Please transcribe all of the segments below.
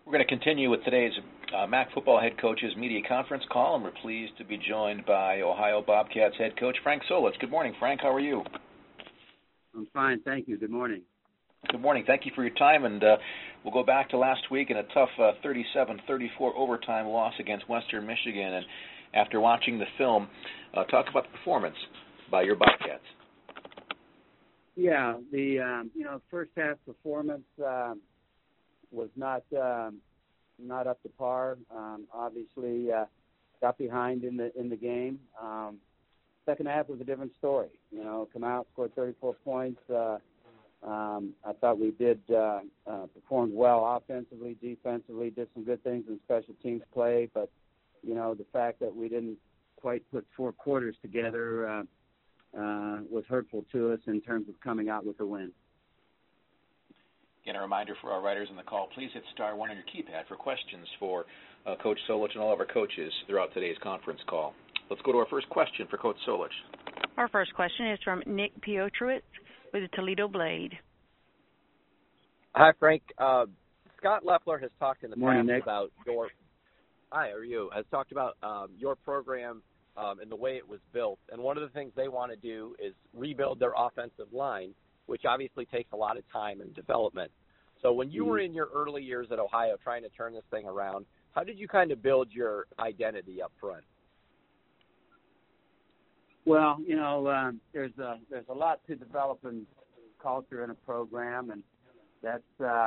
We're going to continue with today's MAC football head coaches media conference call, and we're pleased to be joined by Ohio Bobcats head coach Frank Solich. Good morning, Frank. How are you? I'm fine, thank you. Good morning. Good morning. Thank you for your time, and we'll go back to last week in a tough 37-34 overtime loss against Western Michigan. And after watching the film, talk about the performance by your Bobcats. Yeah, the first half performance was not up to par. Obviously, got behind in the game. Second half was a different story. Come out, scored 34 points. I thought we did performed well offensively, defensively, did some good things in special teams play. But the fact that we didn't quite put four quarters together was hurtful to us in terms of coming out with a win. Again, a reminder for our writers on the call, please hit *1 on your keypad for questions for Coach Solich and all of our coaches throughout today's conference call. Let's go to our first question for Coach Solich. Our first question is from Nick Piotrowicz with the Toledo Blade. Hi, Frank. Scott Loeffler has talked in the Morning, past Nick. about your. Hi, how are you? Has talked about your program and the way it was built. And one of the things they want to do is rebuild their offensive line, which obviously takes a lot of time and development. So when you were in your early years at Ohio trying to turn this thing around, how did you kind of build your identity up front? Well, there's a lot to develop in culture in a program, and that's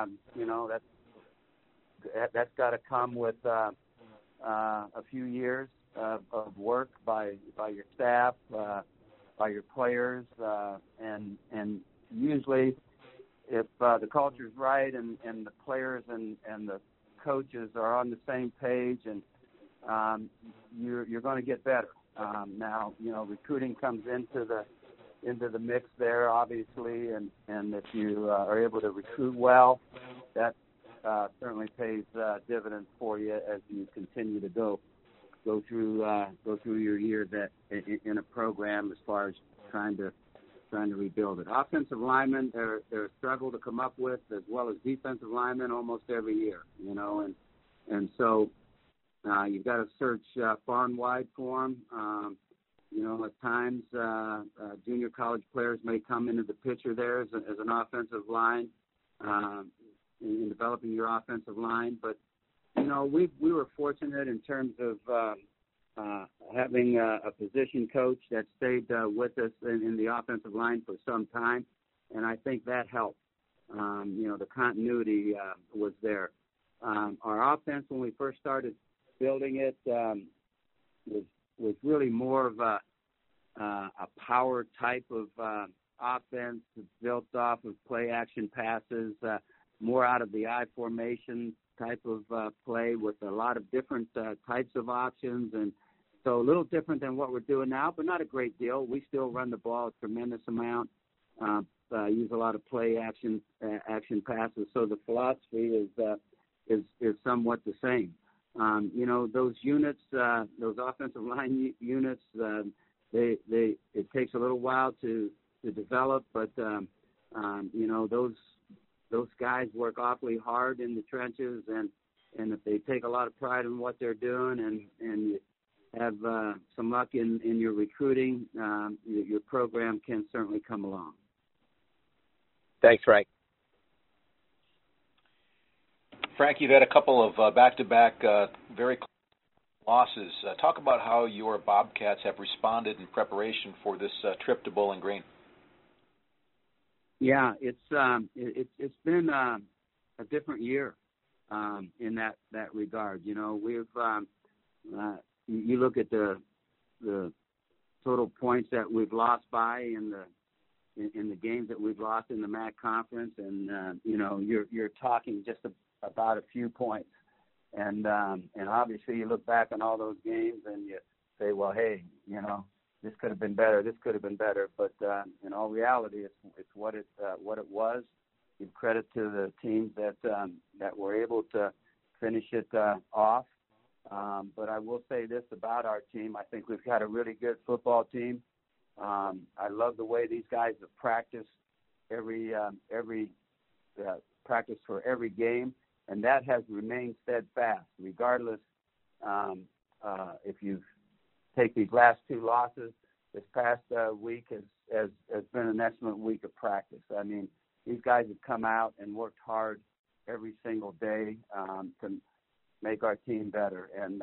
got to come with a few years of work by your staff, by your players, and usually if the culture's right and the players and the coaches are on the same page, and you're going to get better. Now, recruiting comes into the mix there, obviously, and if you are able to recruit well, that certainly pays dividends for you as you continue to go through your years in a program as far as trying to rebuild it. Offensive linemen, they're a struggle to come up with, as well as defensive linemen almost every year, and so you've got to search far and wide for them. At times, junior college players may come into the picture there as an offensive line in developing your offensive line. But, we were fortunate in terms of having a position coach that stayed with us in the offensive line for some time, and I think that helped. The continuity was there. Our offense, when we first started building it, was really more of a power type of offense built off of play action passes, more out of the I formation type of play with a lot of different types of options, and so a little different than what we're doing now, but not a great deal. We still run the ball a tremendous amount, use a lot of play action passes, so the philosophy is somewhat the same. Those units, those offensive line units, it takes a little while to develop, but those guys work awfully hard in the trenches, and if they take a lot of pride in what they're doing, and you have some luck in your recruiting, your program can certainly come along. Thanks, Frank. Frank, you've had a couple of back-to-back very close losses. Talk about how your Bobcats have responded in preparation for this trip to Bowling Green. Yeah, it's been a different year in that regard. We've you look at the total points that we've lost by in the games that we've lost in the MAC conference, and you're talking just about a few points, and obviously you look back on all those games and you say, well, hey, this could have been better, this could have been better, but in all reality, it's what it was. Give credit to the teams that were able to finish it off. But I will say this about our team: I think we've got a really good football team. I love the way these guys have practiced every practice for every game. and that has remained steadfast, regardless if you take these last 2 losses. This past week has been an excellent week of practice. I mean, these guys have come out and worked hard every single day to make our team better, and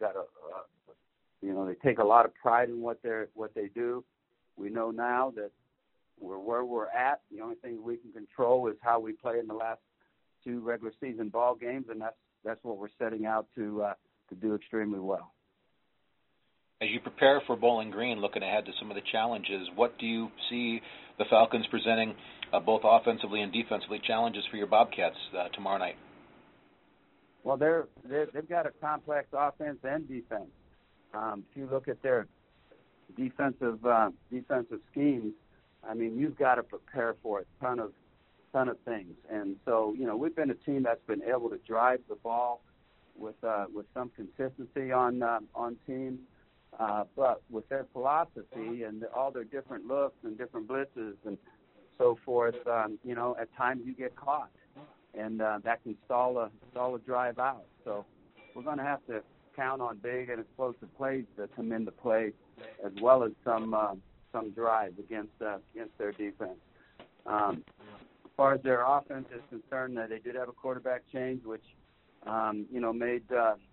they take a lot of pride in what they do. We know now that where we're at. The only thing we can control is how we play in the last 2 regular season ball games, and that's what we're setting out to do extremely well. As you prepare for Bowling Green, looking ahead to some of the challenges, what do you see the Falcons presenting, both offensively and defensively, challenges for your Bobcats tomorrow night? Well, they've got a complex offense and defense. If you look at their defensive schemes, I mean, you've got to prepare for a ton of things. And so, we've been a team that's been able to drive the ball with some consistency on teams. But with their philosophy and all their different looks and different blitzes and so forth, at times you get caught, and that can stall a drive out. So we're going to have to count on big and explosive plays to come into play, as well as some drives against their defense. As far as their offense is concerned, they did have a quarterback change, which made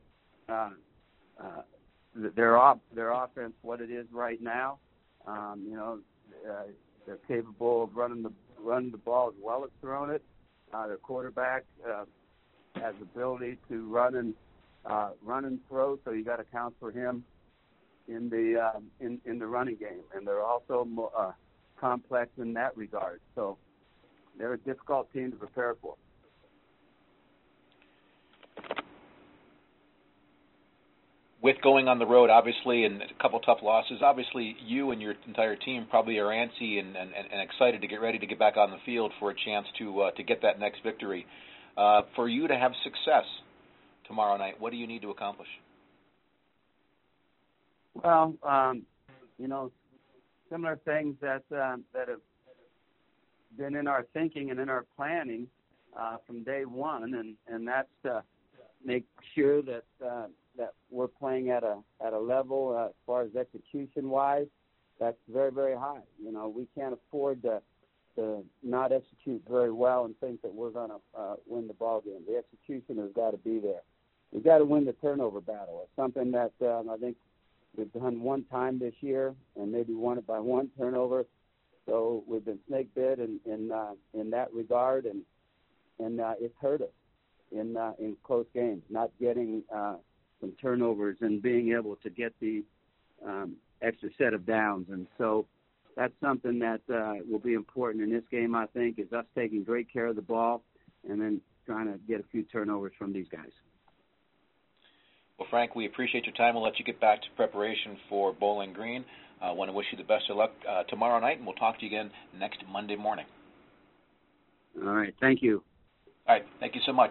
their offense what it is right now. They're capable of running the ball as well as throwing it. Their quarterback has ability to run and throw, so you got to account for him in the running game. And they're also complex in that regard. So they're a difficult team to prepare for. With going on the road, obviously, and a couple tough losses, obviously you and your entire team probably are antsy and excited to get ready to get back on the field for a chance to get that next victory. For you to have success tomorrow night, what do you need to accomplish? Well, similar things that have been in our thinking and in our planning from day one, and that's to make sure that we're playing at a level as far as execution-wise that's very, very high. We can't afford to not execute very well and think that we're going to win the ball game. The execution has got to be there. We've got to win the turnover battle. It's something that I think we've done one time this year and maybe won it by 1 turnover. So we've been snake bit in that regard, and it's hurt us in close games, not getting some turnovers and being able to get the extra set of downs. And so that's something that will be important in this game, I think, is us taking great care of the ball and then trying to get a few turnovers from these guys. Well, Frank, we appreciate your time. We'll let you get back to preparation for Bowling Green. I want to wish you the best of luck tomorrow night, and we'll talk to you again next Monday morning. All right. Thank you. All right. Thank you so much.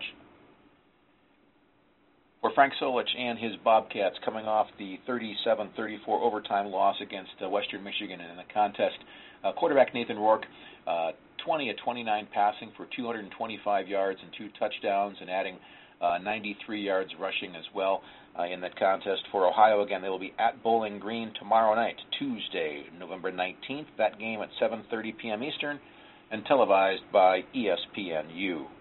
For Frank Solich and his Bobcats coming off the 37-34 overtime loss against Western Michigan in the contest, quarterback Nathan Rourke, 20 of 29 passing for 225 yards and 2 touchdowns, and adding 93 yards rushing as well in that contest. For Ohio, again, they will be at Bowling Green tomorrow night, Tuesday, November 19th. That game at 7:30 p.m. Eastern and televised by ESPNU.